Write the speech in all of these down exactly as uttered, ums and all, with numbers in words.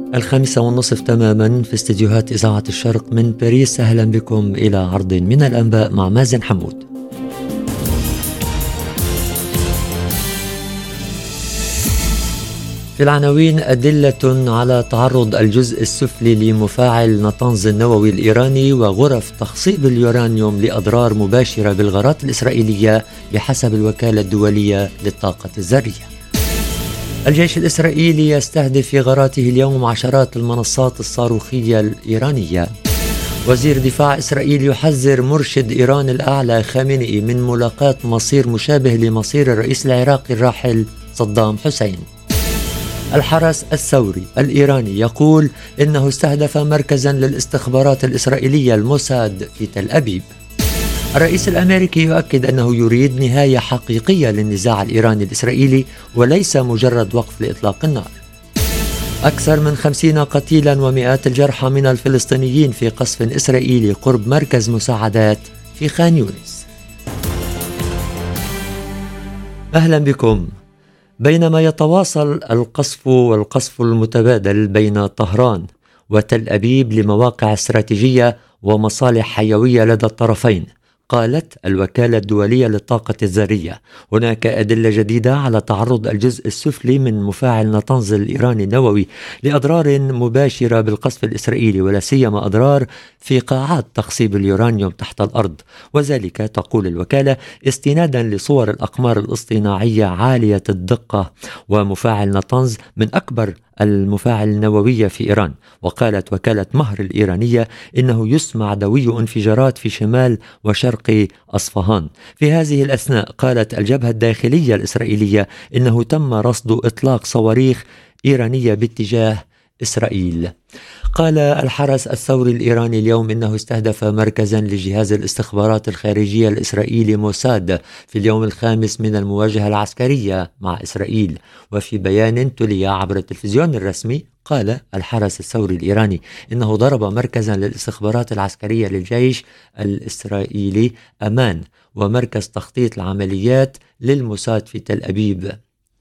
الخامسة والنصف تماما في استديوهات إذاعة الشرق من باريس. أهلا بكم إلى عرض من الأنباء مع مازن حمود. في العناوين: أدلة على تعرض الجزء السفلي لمفاعل نطنز النووي الإيراني وغرف تخصيب اليورانيوم لأضرار مباشرة بالغارات الإسرائيلية بحسب الوكالة الدولية للطاقة الذرية. الجيش الإسرائيلي يستهدف في غاراته اليوم عشرات المنصات الصاروخية الإيرانية. وزير دفاع إسرائيل يحذر مرشد إيران الأعلى خامنئي من ملاقاة مصير مشابه لمصير الرئيس العراقي الراحل صدام حسين. الحرس الثوري الإيراني يقول إنه استهدف مركزا للاستخبارات الإسرائيلية الموساد في تل أبيب. الرئيس الأمريكي يؤكد أنه يريد نهاية حقيقية للنزاع الإيراني الإسرائيلي وليس مجرد وقف لإطلاق النار. أكثر من خمسين قتيلا ومئات الجرحى من الفلسطينيين في قصف إسرائيلي قرب مركز مساعدات في خان يونس. أهلا بكم. بينما يتواصل القصف والقصف المتبادل بين طهران وتل أبيب لمواقع استراتيجية ومصالح حيوية لدى الطرفين، قالت الوكالة الدولية للطاقة الذرية هناك أدلة جديدة على تعرض الجزء السفلي من مفاعل نطنز الإيراني النووي لأضرار مباشرة بالقصف الإسرائيلي، ولا سيما أضرار في قاعات تخصيب اليورانيوم تحت الأرض، وذلك تقول الوكالة استنادا لصور الأقمار الاصطناعية عالية الدقة. ومفاعل نطنز من أكبر المفاعل النووية في إيران. وقالت وكالة مهر الإيرانية إنه يسمع دوي انفجارات في شمال وشرق أصفهان. في هذه الأثناء قالت الجبهة الداخلية الإسرائيلية إنه تم رصد إطلاق صواريخ إيرانية باتجاه إسرائيل. قال الحرس الثوري الإيراني اليوم إنه استهدف مركزا لجهاز الاستخبارات الخارجية الإسرائيلي موساد في اليوم الخامس من المواجهة العسكرية مع إسرائيل. وفي بيان تلي عبر التلفزيون الرسمي قال الحرس الثوري الإيراني إنه ضرب مركزا للاستخبارات العسكرية للجيش الإسرائيلي أمان ومركز تخطيط العمليات للموساد في تل أبيب.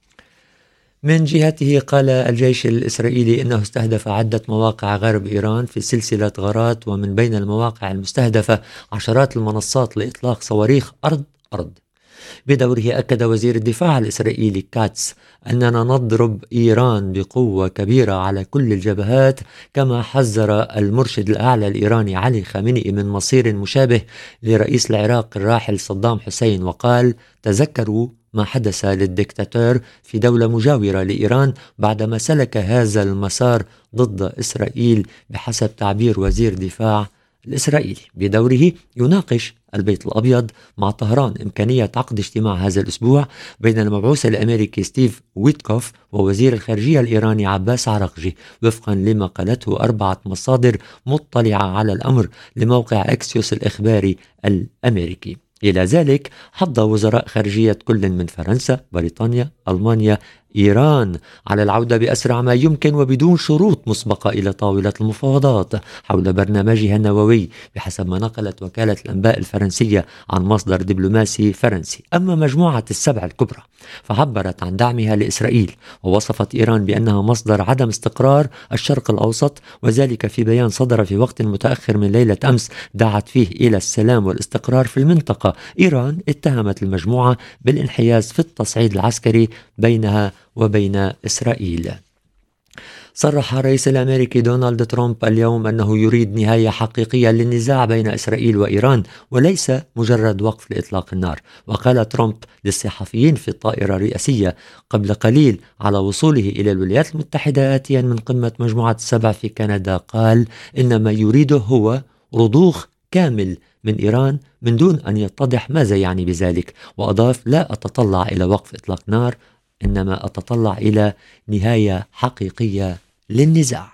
من جهته قال الجيش الإسرائيلي إنه استهدف عدة مواقع غرب إيران في سلسلة غارات، ومن بين المواقع المستهدفة عشرات المنصات لإطلاق صواريخ أرض أرض. بدوره أكد وزير الدفاع الإسرائيلي كاتس أننا نضرب إيران بقوة كبيرة على كل الجبهات، كما حذر المرشد الأعلى الإيراني علي خامنئي من مصير مشابه لرئيس العراق الراحل صدام حسين، وقال تذكروا ما حدث للدكتاتور في دولة مجاورة لإيران بعدما سلك هذا المسار ضد إسرائيل بحسب تعبير وزير دفاع الإسرائيلي. بدوره يناقش البيت الأبيض مع طهران إمكانية عقد اجتماع هذا الأسبوع بين المبعوث الأمريكي ستيف ويتكوف ووزير الخارجية الإيراني عباس عراقجي، وفقا لما قالته أربعة مصادر مطلعة على الأمر لموقع أكسيوس الإخباري الأمريكي. إلى ذلك حض وزراء خارجية كل من فرنسا، بريطانيا، ألمانيا، إيران على العودة بأسرع ما يمكن وبدون شروط مسبقة إلى طاولة المفاوضات حول برنامجها النووي بحسب ما نقلت وكالة الأنباء الفرنسية عن مصدر دبلوماسي فرنسي. أما مجموعة السبع الكبرى فعبرت عن دعمها لإسرائيل ووصفت إيران بأنها مصدر عدم استقرار الشرق الأوسط، وذلك في بيان صدر في وقت متأخر من ليلة أمس دعت فيه إلى السلام والاستقرار في المنطقة. إيران اتهمت المجموعة بالانحياز في التصعيد العسكري بينها وبين إسرائيل. صرح الرئيس الأمريكي دونالد ترامب اليوم أنه يريد نهاية حقيقية للنزاع بين إسرائيل وإيران وليس مجرد وقف لإطلاق النار. وقال ترامب للصحفيين في الطائرة الرئاسية قبل قليل على وصوله إلى الولايات المتحدة آتيا من قمة مجموعة السبع في كندا، قال إن ما يريده هو رضوخ كامل من إيران من دون أن يتضح ماذا يعني بذلك. وأضاف لا أتطلع إلى وقف إطلاق نار، إنما أتطلع إلى نهاية حقيقية للنزاع.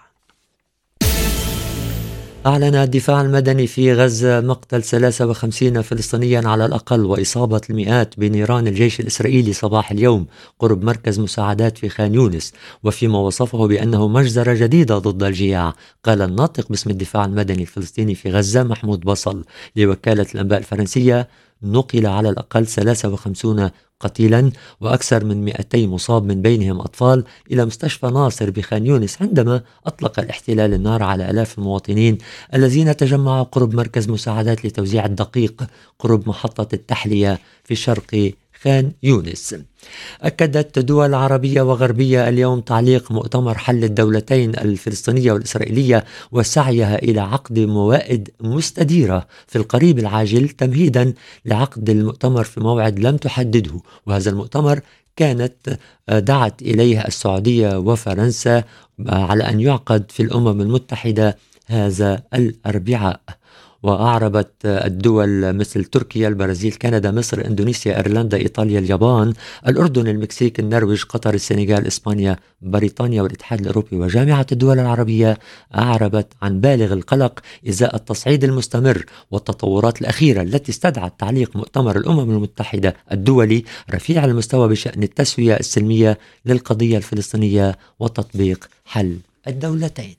أعلن الدفاع المدني في غزة مقتل ثلاثة وخمسين فلسطينيا على الأقل وإصابة المئات بنيران الجيش الإسرائيلي صباح اليوم قرب مركز مساعدات في خان يونس، وفيما وصفه بأنه مجزرة جديدة ضد الجياع. قال الناطق باسم الدفاع المدني الفلسطيني في غزة محمود بصل لوكالة الأنباء الفرنسية نقل على الأقل ثلاثة وخمسين قتيلا وأكثر من مئتي مصاب من بينهم أطفال إلى مستشفى ناصر بخان يونس، عندما أطلق الاحتلال النار على آلاف المواطنين الذين تجمعوا قرب مركز مساعدات لتوزيع الدقيق قرب محطة التحلية في شرق خان يونس. أكدت دول عربية وغربية اليوم تعليق مؤتمر حل الدولتين الفلسطينية والإسرائيلية وسعيها إلى عقد موائد مستديرة في القريب العاجل تمهيدا لعقد المؤتمر في موعد لم تحدده، وهذا المؤتمر كانت دعت إليه السعودية وفرنسا على أن يعقد في الأمم المتحدة هذا الأربعاء. وأعربت الدول مثل تركيا، البرازيل، كندا، مصر، إندونيسيا، إيرلندا، إيطاليا، اليابان، الأردن، المكسيك، النرويج، قطر، السنغال، إسبانيا، بريطانيا والاتحاد الأوروبي وجامعة الدول العربية أعربت عن بالغ القلق إزاء التصعيد المستمر والتطورات الأخيرة التي استدعت تعليق مؤتمر الأمم المتحدة الدولي رفيع المستوى بشأن التسوية السلمية للقضية الفلسطينية وتطبيق حل الدولتين.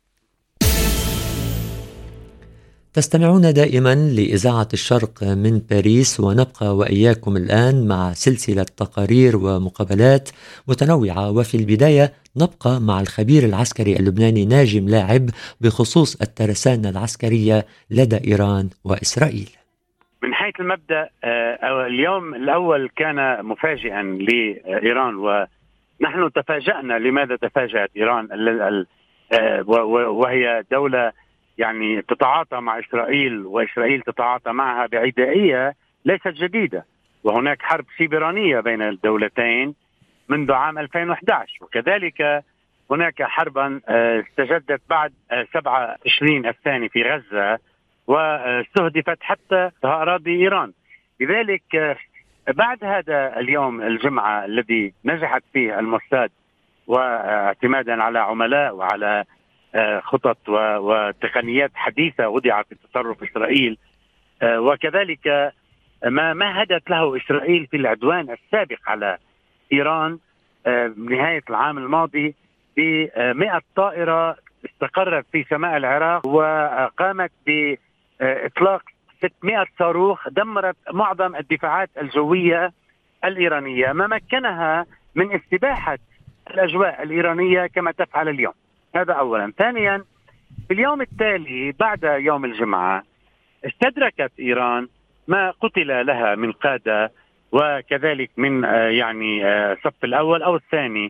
تستمعون دائما لإذاعة الشرق من باريس، ونبقى وإياكم الآن مع سلسلة تقارير ومقابلات متنوعة، وفي البداية نبقى مع الخبير العسكري اللبناني ناجم لاعب بخصوص الترسانة العسكرية لدى إيران وإسرائيل. من حيث المبدأ اليوم الأول كان مفاجئا لإيران، ونحن تفاجأنا. لماذا تفاجأت إيران وهي دولة يعني تتعاطى مع إسرائيل، وإسرائيل تتعاطى معها بعدائية ليست جديدة، وهناك حرب سيبرانية بين الدولتين منذ عام ألفين وأحد عشر، وكذلك هناك حربا استجدت بعد سبعة تشرين الثاني في غزة واستهدفت حتى أراضي إيران. لذلك بعد هذا اليوم الجمعة الذي نجحت فيه الموساد واعتمادا على عملاء وعلى خطط وتقنيات حديثة وضعت في تصرف إسرائيل، وكذلك ما مهدت له إسرائيل في العدوان السابق على إيران بنهاية العام الماضي بمئة طائرة استقرت في سماء العراق، وقامت بإطلاق ستمئة صاروخ دمرت معظم الدفاعات الجوية الإيرانية، ما مكنها من استباحة الأجواء الإيرانية كما تفعل اليوم. هذا أولا. ثانيا، في اليوم التالي بعد يوم الجمعة استدركت إيران ما قتل لها من قادة وكذلك من يعني صف الأول أو الثاني،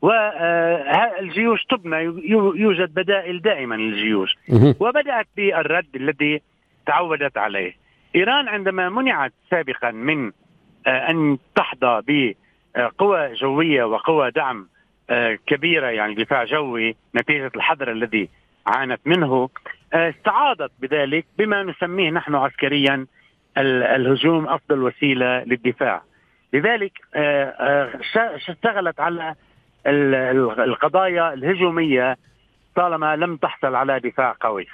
والجيوش تبنى، يوجد بدائل دائما للجيوش، وبدأت بالرد الذي تعودت عليه. إيران عندما منعت سابقا من أن تحظى بقوى جوية وقوى دعم كبيرة، يعني دفاع جوي، نتيجة الحظر الذي عانت منه، استعاضت بذلك بما نسميه نحن عسكريا الهجوم أفضل وسيلة للدفاع. لذلك اشتغلت على القضايا الهجومية طالما لم تحصل على دفاع قوي،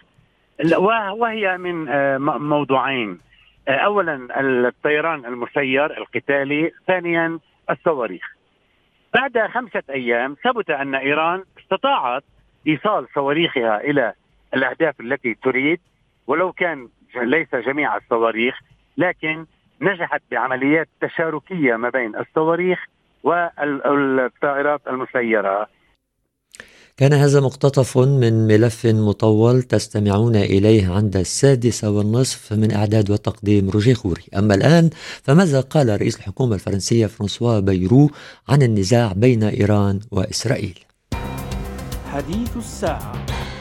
وهي من موضوعين: أولا الطيران المسير القتالي، ثانيا الصواريخ. بعد خمسة أيام ثبت أن إيران استطاعت إيصال صواريخها إلى الأهداف التي تريد، ولو كان ليس جميع الصواريخ، لكن نجحت بعمليات تشاركية ما بين الصواريخ والطائرات المسيرة. كان هذا مقتطف من ملف مطول تستمعون إليه عند السادسة والنصف من إعداد وتقديم روجيه خوري. أما الآن فماذا قال رئيس الحكومة الفرنسية فرانسوا بايرو عن النزاع بين إيران وإسرائيل؟ حديث الساعة.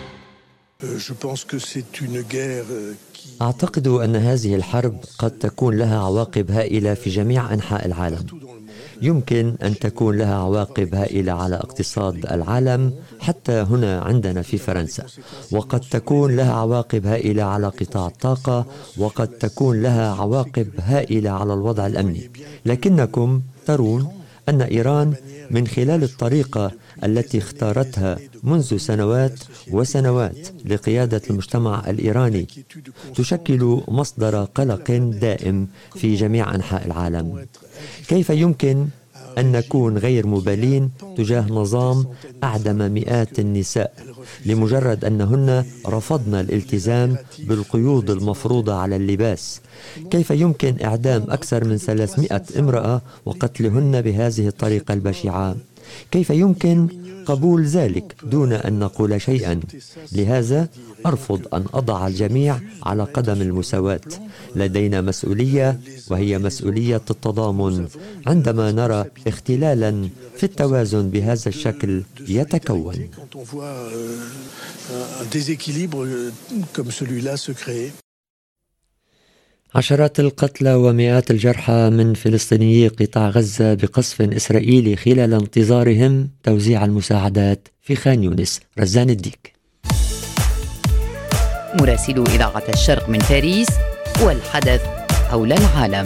أعتقد أن هذه الحرب قد تكون لها عواقب هائلة في جميع أنحاء العالم. يمكن أن تكون لها عواقب هائلة على اقتصاد العالم حتى هنا عندنا في فرنسا، وقد تكون لها عواقب هائلة على قطاع الطاقة، وقد تكون لها عواقب هائلة على الوضع الأمني. لكنكم ترون أن إيران من خلال الطريقة التي اختارتها منذ سنوات وسنوات لقيادة المجتمع الإيراني تشكل مصدر قلق دائم في جميع أنحاء العالم. كيف يمكن أن نكون غير مبالين تجاه نظام أعدم مئات النساء لمجرد أنهن رفضن الالتزام بالقيود المفروضة على اللباس. كيف يمكن إعدام أكثر من ثلاثمئة امرأة وقتلهن بهذه الطريقة البشعة؟ كيف يمكن قبول ذلك دون أن نقول شيئا؟ لهذا أرفض أن أضع الجميع على قدم المساواة. لدينا مسؤولية، وهي مسؤولية التضامن. عندما نرى اختلالا في التوازن بهذا الشكل يتكون. عشرات القتلى ومئات الجرحى من فلسطينيي قطاع غزة بقصف إسرائيلي خلال انتظارهم توزيع المساعدات في خان يونس. رزان الديك، مراسل إذاعة الشرق من باريس، والحدث حول العالم.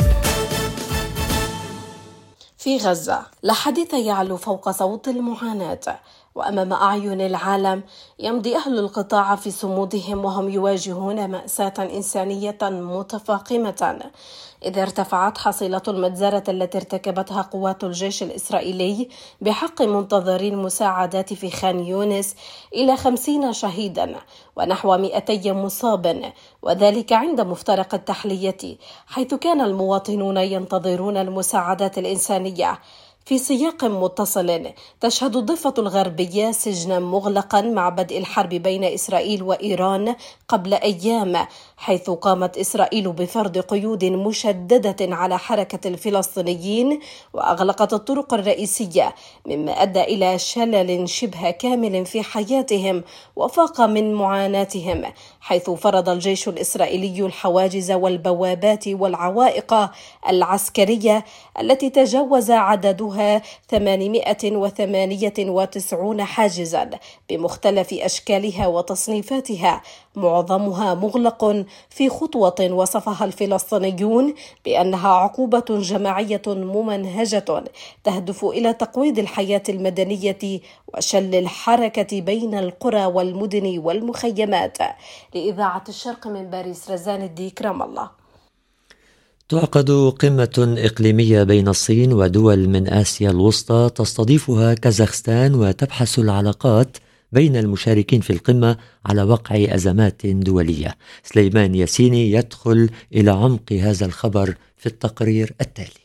في غزة لا حديث يعلو فوق صوت المعاناة، وأمام أعين العالم يمضي أهل القطاع في صمودهم وهم يواجهون مأساة إنسانية متفاقمة، إذا ارتفعت حصيلة المجزرة التي ارتكبتها قوات الجيش الإسرائيلي بحق منتظري المساعدات في خان يونس إلى خمسين شهيدا ونحو مئتي مصاب، وذلك عند مفترق التحلية، حيث كان المواطنون ينتظرون المساعدات الإنسانية. في سياق متصل تشهد الضفة الغربية سجنا مغلقا مع بدء الحرب بين إسرائيل وإيران قبل أيام، حيث قامت إسرائيل بفرض قيود مشددة على حركة الفلسطينيين وأغلقت الطرق الرئيسية، مما أدى إلى شلل شبه كامل في حياتهم وفاق من معاناتهم، حيث فرض الجيش الإسرائيلي الحواجز والبوابات والعوائق العسكرية التي تجاوز عددها ثمانمئة وثمانية وتسعين حاجزا بمختلف أشكالها وتصنيفاتها، معظمها مغلق في خطوة وصفها الفلسطينيون بأنها عقوبة جماعية ممنهجة تهدف إلى تقويض الحياة المدنية وشل الحركة بين القرى والمدن والمخيمات. لإذاعة الشرق من باريس، رزان الديك، رام الله. تعقد قمة إقليمية بين الصين ودول من آسيا الوسطى تستضيفها كازاخستان، وتبحث العلاقات بين المشاركين في القمة على وقع أزمات دولية. سليمان ياسيني يدخل إلى عمق هذا الخبر في التقرير التالي.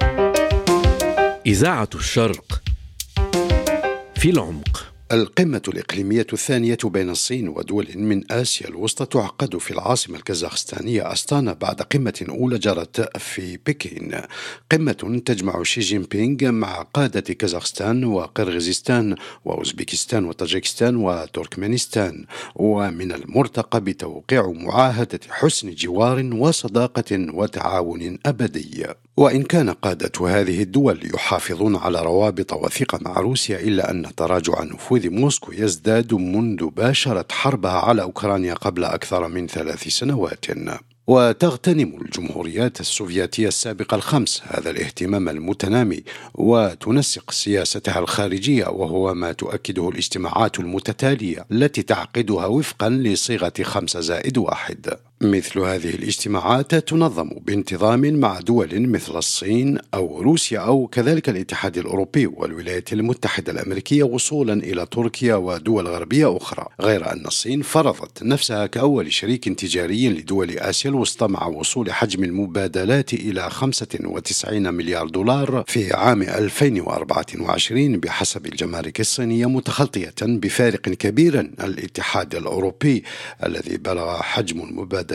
إذاعة الشرق في العمق. القمة الإقليمية الثانية بين الصين ودول من آسيا الوسطى تعقد في العاصمة الكازاخستانية أستانا بعد قمة أولى جرت في بكين. قمة تجمع شي جين بينغ مع قادة كازاخستان وقرغيزستان وأوزبكستان وطاجيكستان وتركمانستان، ومن المرتقب بتوقيع معاهدة حسن جوار وصداقة وتعاون أبدي. وإن كان قادة هذه الدول يحافظون على روابط وثيقة مع روسيا، إلا أن تراجع نفوذ موسكو يزداد منذ باشرت حربها على أوكرانيا قبل أكثر من ثلاث سنوات. وتغتنم الجمهوريات السوفيتية السابقة الخمس هذا الاهتمام المتنامي وتنسق سياستها الخارجية، وهو ما تؤكده الاجتماعات المتتالية التي تعقدها وفقا لصيغة خمسة زائد واحد. مثل هذه الاجتماعات تنظم بانتظام مع دول مثل الصين أو روسيا أو كذلك الاتحاد الأوروبي والولايات المتحدة الأمريكية، وصولا إلى تركيا ودول غربية أخرى، غير أن الصين فرضت نفسها كأول شريك تجاري لدول آسيا الوسطى مع وصول حجم المبادلات إلى خمسة وتسعين مليار دولار في عام ألفين وأربعة وعشرين بحسب الجمارك الصينية، متخطية بفارق كبير الاتحاد الأوروبي الذي بلغ حجم المبادلات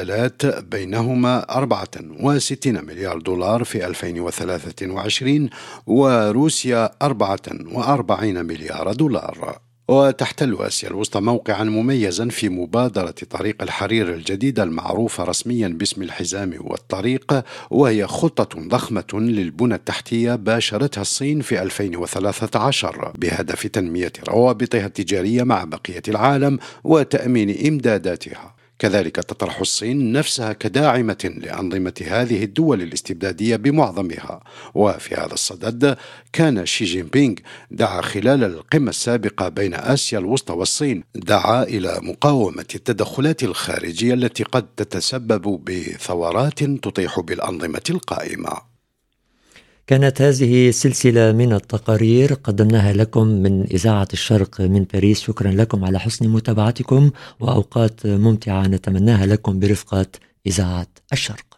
بينهما أربعة وستين مليار دولار في ألفين وثلاثة وعشرين وروسيا أربعة وأربعين مليار دولار. وتحتل آسيا الوسطى موقعا مميزا في مبادرة طريق الحرير الجديدة المعروفة رسميا باسم الحزام والطريق، وهي خطة ضخمة للبنى التحتية باشرتها الصين في ألفين وثلاثة عشر بهدف تنمية روابطها التجارية مع بقية العالم وتأمين إمداداتها. كذلك تطرح الصين نفسها كداعمة لأنظمة هذه الدول الاستبدادية بمعظمها. وفي هذا الصدد كان شي جين بينغ دعا خلال القمة السابقة بين آسيا الوسطى والصين دعا إلى مقاومة التدخلات الخارجية التي قد تتسبب بثورات تطيح بالأنظمة القائمة. كانت هذه سلسلة من التقارير قدمناها لكم من إذاعة الشرق من باريس. شكرا لكم على حسن متابعتكم، وأوقات ممتعة نتمناها لكم برفقة إذاعة الشرق.